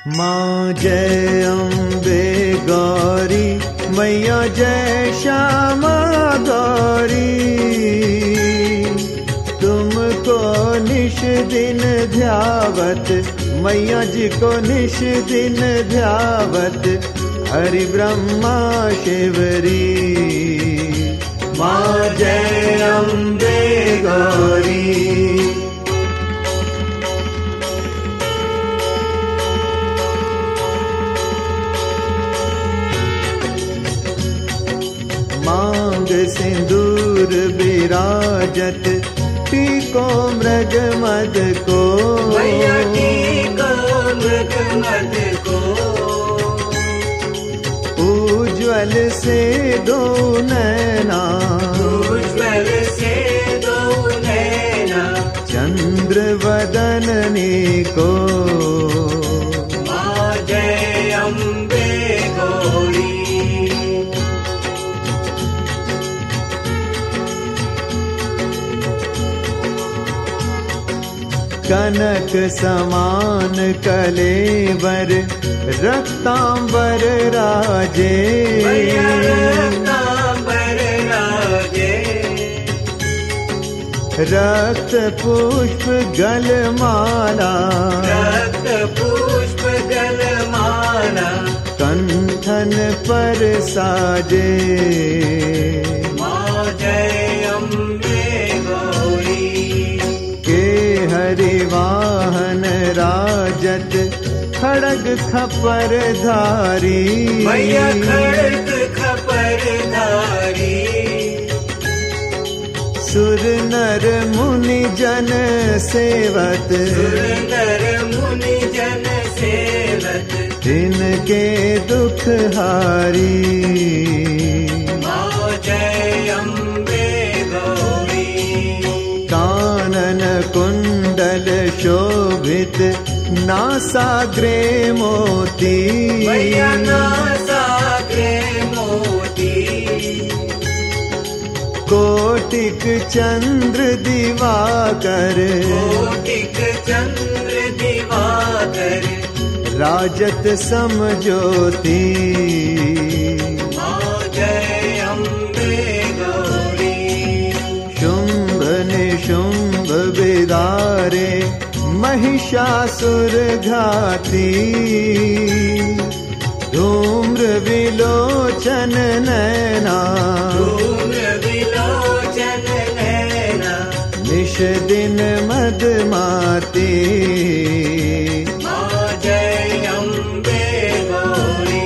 माँ जय अम्बे गौरी, मैया जय श्यामा गौरी। तुमको निश दिन ध्यावत, मैया जी को निश दिन ध्यावत, हरि ब्रह्मा शिवरी। माँ जय अम्बे गौरी। मांग सिंदूर विराजत, टीको मृग मद को, मैया टीको मृग मद को। उज्ज्वल से दो नैना, उज्ज्वल से दो नैना, चंद्र वदननी को। माँ जय अम्बे गौरी। कनक समान कलेवर, रक्तांबर राजे, मैया रक्तांबर राजे। रक्त पुष्प गलमाला, रक्त पुष्प गलमाला, कंठन पर साजे। माँ जय अम्बे गौरी। हरिवाहन राजत, खड़ग खपर धारी, मैया खड़ग खपर धारी। सुर नर मुनि जन सेवत, सुर नर मुनि जन सेवत, जिनके दुख हारी। माँ जय अम्बे गौरी। कानन कुंडल शोभित, नासाग्रे मोती, मैया नासाग्रे मोती। कोटिक चंद्र दिवाकर, कोटिक चंद्र दिवाकर, राजत समज्योति। माँ जय अम्बे गौरी। शुंभ निशुंभ विदारे, महिषासुर घाती, धूम्र विलोचन नैना, धूम्र विलोचन नैना, निश दिन मदमाती। माँ जय अम्बे गौरी।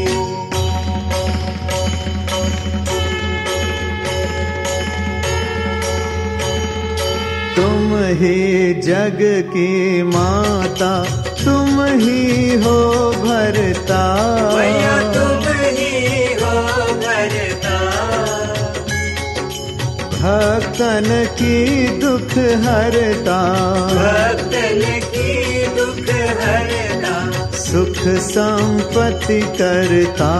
तुम ही जग की माता, तुम ही हो भरता, मैया तुम ही हो भरता। भक्तन की दुख हरता, भक्तन की दुख हरता, सुख संपत्ति करता।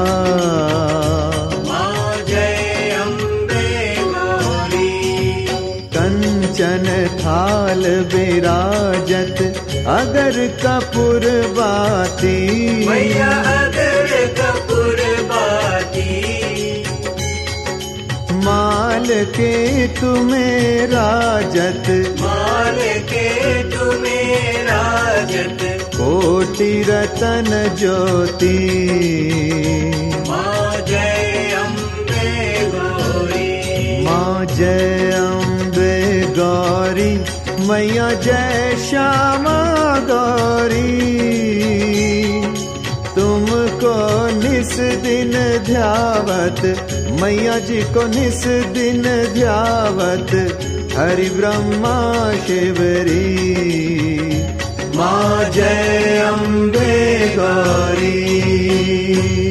माँ जय अम्बे गौरी। कंचन थाल विराजत, अगर कपूर बाती, मैया अगर कपूर बाती। माल के तुम्हें राजत, माल के तुम्हें राजत, कोटि रतन ज्योति। माँ जय अम्बे गौरी। माँ जय अम्बे गौरी, मैया जय श्यामा गौरी। तुमको निस दिन ध्यावत, मैया जी को निस दिन ध्यावत, हरि ब्रह्मा शिवरी। माँ जय अम्बे गौरी।